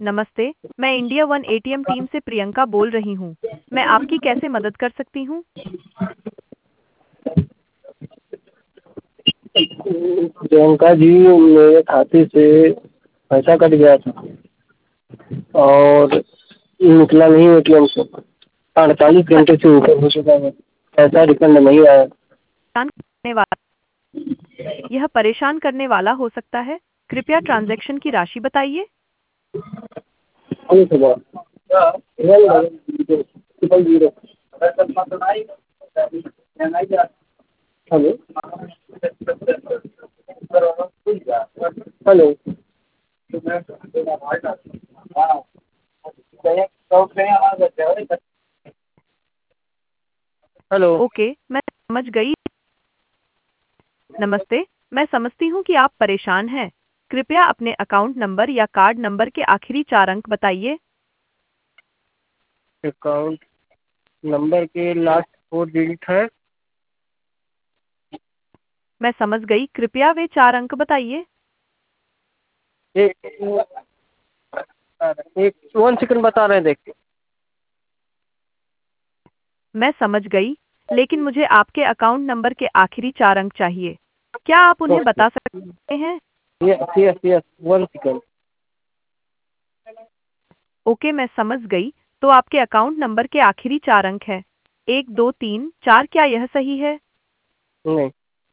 नमस्ते। मैं India one ATM team से प्रियंका बोल रही हूँ। मैं आपकी कैसे मदद कर सकती हूँ? प्रियंका जी, मेरे खाते से पैसा कट गया था और निकला नहीं एटीएम से। 48 घंटे से ऊपर हो चुका है, पैसा रिफंड नहीं आया। परेशान करने वाला यह परेशान करने वाला हो सकता है। कृपया ट्रांजैक्शन की राशि बताइए। अरे सुबह 10000। Hello hello. हेलो। ओके, मैं समझ गई। नमस्ते, मैं समझती हूँ कि आप परेशान हैं। कृपया अपने अकाउंट नंबर या कार्ड नंबर के आखिरी 4 अंक बताइए। अकाउंट नंबर के लास्ट 4 डिजिट है। मैं समझ गई, कृपया वे 4 अंक बताइए। एक एक 1 सेकंड बता रहे हैं, देखते। मैं समझ गई, लेकिन मुझे आपके अकाउंट नंबर के आखिरी 4 अंक चाहिए। क्या आप उन्हें ओके। बता सकते हैं? Yes yes yes, 1 second. Okay, मैं समझ गई। तो आपके अकाउंट नंबर के आखिरी 4 अंक है 1234। क्या यह सही है? नहीं।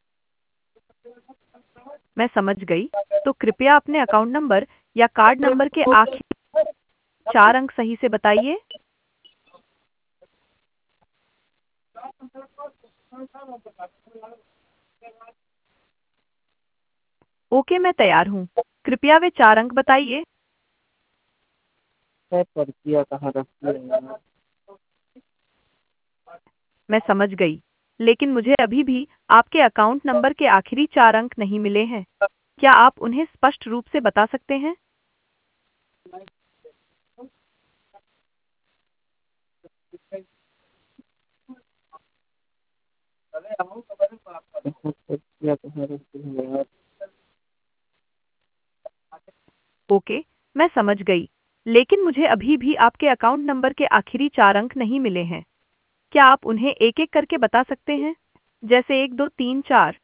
मैं समझ गई। तो कृपया अपने अकाउंट नंबर या कार्ड नंबर के आखिरी 4 अंक सही से बताइए। ओके, मैं तैयार हूँ। कृपया वे 4 अंक बताइए। मैं पर्चियाँ कहाँ रखी है? मैं समझ गई, लेकिन मुझे अभी भी आपके अकाउंट नंबर के आखिरी 4 अंक नहीं मिले हैं। क्या आप उन्हें स्पष्ट रूप से बता सकते हैं? पर्चियाँ कहाँ रखी है यार? ओके, मैं समझ गई, लेकिन मुझे अभी भी आपके अकाउंट नंबर के आखिरी 4 अंक नहीं मिले हैं। क्या आप उन्हें एक-एक करके बता सकते हैं? जैसे 1, 2, 3, 4।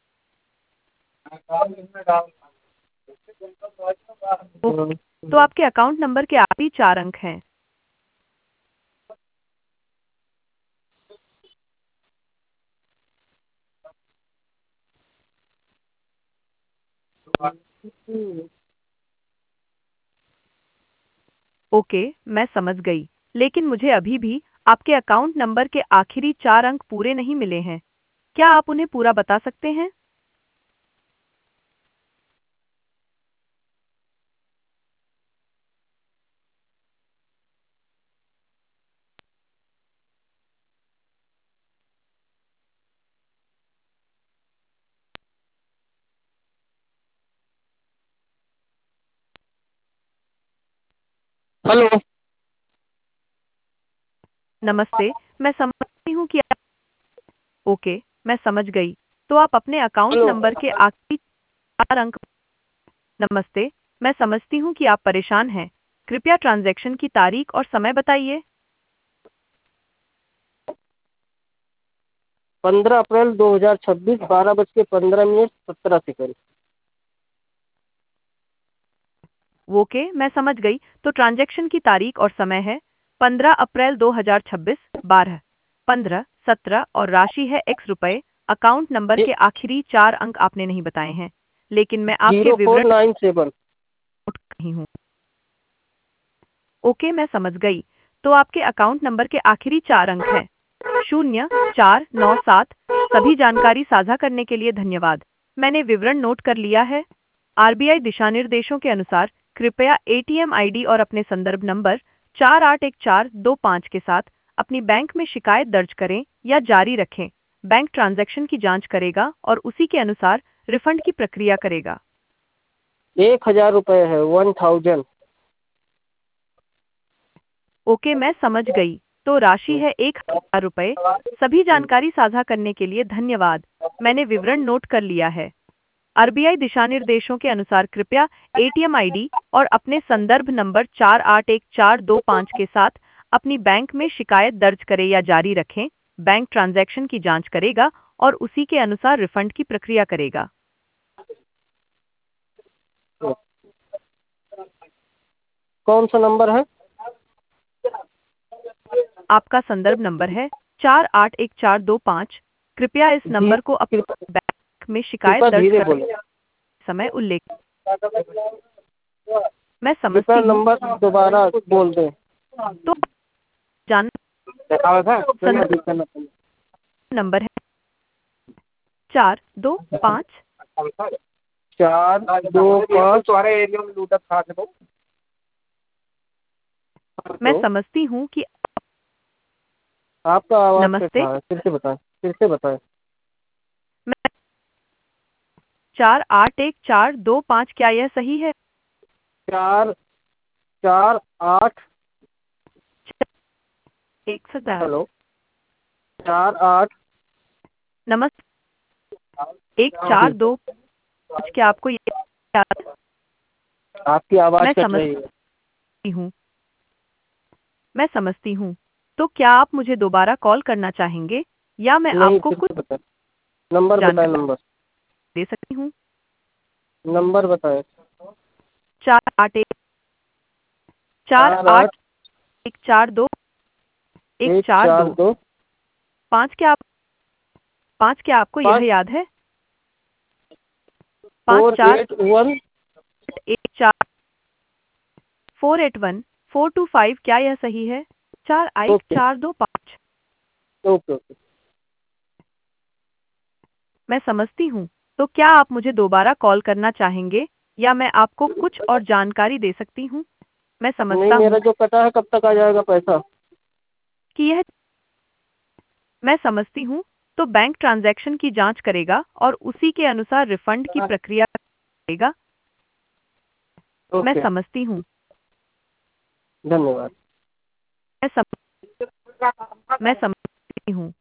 ओके, तो आपके अकाउंट नंबर के आखिरी 4 अंक हैं। ओके, मैं समझ गई, लेकिन मुझे अभी भी आपके अकाउंट नंबर के आखिरी 4 अंक पूरे नहीं मिले हैं। क्या आप उन्हें पूरा बता सकते हैं? हेलो नमस्ते, मैं समझती हूँ कि ओके, मैं समझ गई। तो आप अपने अकाउंट हेलो। नंबर के आखिरी 4 अंक। नमस्ते, मैं समझती हूँ कि आप परेशान हैं। कृपया ट्रांजैक्शन की तारीख और समय बताइए। 15 अप्रैल 2026, 12:15 17 ओके, मैं समझ गई। तो ट्रांजैक्शन की तारीख और समय है 15 अप्रैल 2026, 12:15 17 और राशि है x रुपये। अकाउंट नंबर के आखिरी 4 अंक आपने नहीं बताए हैं, लेकिन मैं आपके जीरो फोर विवरण नाइन सेवन नोट कर रही हूँ। ओके, मैं समझ गई। तो आपके अकाउंट नंबर के आखिरी 4 अंक हैं 0497। सभी जानकारी साझा करने के लिए धन्यवाद। मैंने विवरण नोट कर लिया है। आरबीआई दिशानिर्देशों के अनुसार कृपया एटीएम आईडी और अपने संदर्भ नंबर 481425 के साथ अपनी बैंक में शिकायत दर्ज करें या जारी रखें। बैंक ट्रांजैक्शन की जांच करेगा और उसी के अनुसार रिफंड की प्रक्रिया करेगा। 1000 रुपये है, 1000। ओके, मैं समझ गई। तो राशि है 1000 रुपये। सभी जानकारी साझा करने के लिए धन्यवाद। मैंने विवरण नोट कर लिया है। आरबीआई दिशा निर्देशों के अनुसार कृपया एटीएम आईडी और अपने संदर्भ नंबर 481425 के साथ अपनी बैंक में शिकायत दर्ज करें या जारी रखें। बैंक ट्रांजैक्शन की जांच करेगा और उसी के अनुसार रिफंड की प्रक्रिया करेगा। कौन सा नंबर है? आपका संदर्भ नंबर है 481425। कृपया इस जी, नंबर को अपने कृपया बैंक में शिकायत कृपया दर्ज धीरे करने बोलो। के समय उल्लेख। मैं कृपया समझती हूँ। नंबर दोबारा बोल दें। तो जान दिखावा था, चलिए संदर्भ अभी करना पड़ेगा। नंबर है 425। 425। तुम्हारे एरिया में लूटा था तो। मैं हेलो, समझती हूँ कि आपका आवाज कट नमस्ते। रहा है, फिर से बताएं, फिर से बताएं। मैं 481425, क्या यह सही है? 448। 117। हेलो, 48। नमस्ते। 1425, क्या आपको ये याद? आपकी आवाज मैं कट रही है। समझती हूँ। मैं समझती हूँ। तो क्या आप मुझे दोबारा कॉल करना चाहेंगे या मैं नहीं, आपको फिर कुछ से बताएं, नंबर बताएं, जानकारी नंबर दे सकती हूँ? नंबर बताएं। 481 चार चार आठ आठ एक चार दो एक एक चार चार दो दो पाँच, क्या आपको यह पाँच याद है? पाँच फोर चार एट वन 1 4 481 425, क्या यह सही है? 4 1 ओके, 4 2 5। Okay, okay. मैं समझती हूँ। तो क्या आप मुझे दोबारा कॉल करना चाहेंगे या मैं आपको कुछ और जानकारी दे सकती हूँ? मैं नहीं, समझता मेरा हूँ जो कटा है कब तक आ जाएगा पैसा? कि यह मैं समझती हूँ। तो बैंक ट्रांजैक्शन की जांच करेगा और उसी के अनुसार रिफंड की प्रक्रिया करेगा। मैं ओके, समझती हूँ। धन्यवाद। मैं समझती हूँ।